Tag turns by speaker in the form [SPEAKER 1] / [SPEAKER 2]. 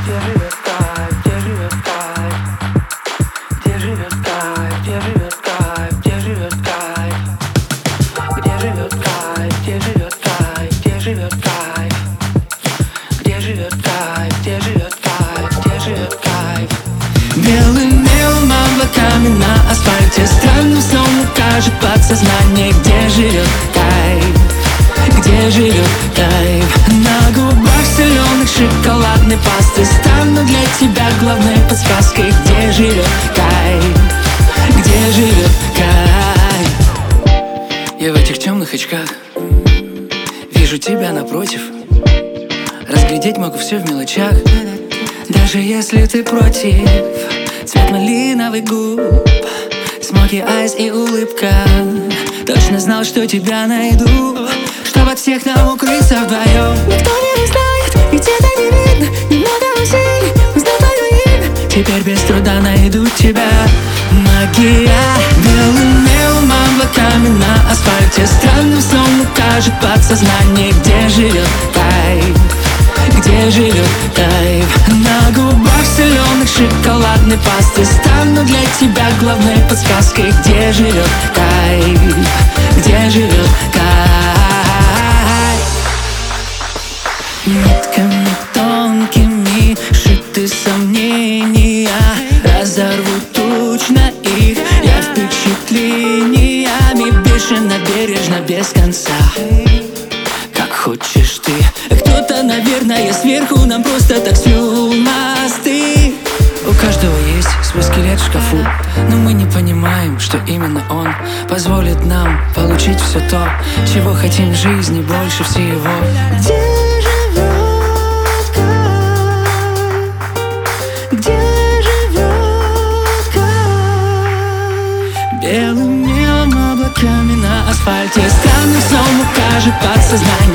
[SPEAKER 1] Где живет кайф, где живет кайф? Где живет кайф, где живет кайф, где живет кайф? Где живет кайф, где живет кайф, где живет кайф? Где живет кайф, где живет кайф, где живет кайф?
[SPEAKER 2] Белым облаками на асфальте странным сном укажет подсознание, где живет кайф, где живет кайф. На губах соленых шоколадной пасты стану для тебя главной подсказкой, где живет кайф, где живет кайф. Я в этих темных очках вижу тебя напротив. Разглядеть могу все в мелочах, даже если ты против. Цвет малиновый губ, смоки айс и улыбка. Точно знал, что тебя найду, чтоб от всех нам укрыться вдвоем.
[SPEAKER 3] Никто не узнает, где-то не видно, немного усилий, узнал твое имя.
[SPEAKER 2] Теперь без труда найду тебя. Магия белым облаками на асфальте странным сном укажет подсознание, где живет кайф, где живет кайф. На губах соленых шоколадной пасты стану для тебя главной подсказкой, где живет кайф, где живет кайф. Нитками тонкими шиты сомнения, разорвут точно их я впечатлениями. Бешено, бережно, без конца, как хочешь ты. Кто-то, наверное, сверху нам просто так свел мосты. У каждого есть свой скелет в шкафу, но мы не понимаем, что именно он позволит нам получить все то, чего хотим в жизни больше всего.
[SPEAKER 3] Где живет кайф? Где живет кайф?
[SPEAKER 2] Белым облаками на асфальте странным сном укажет подсознание,